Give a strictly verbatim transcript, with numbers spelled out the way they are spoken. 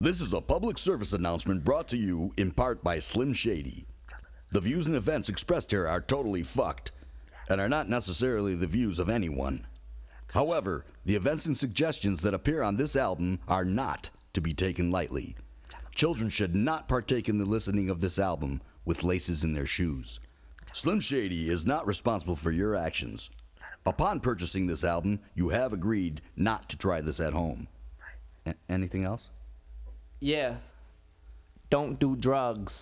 This is a public service announcement brought to you in part by Slim Shady. The views and events expressed here are totally fucked and are not necessarily the views of anyone. However, the events and suggestions that appear on this album are not to be taken lightly. Children should not partake in the listening of this album with laces in their shoes. Slim Shady is not responsible for your actions. Upon purchasing this album, you have agreed not to try this at home. A- anything else? Yeah. Don't do drugs.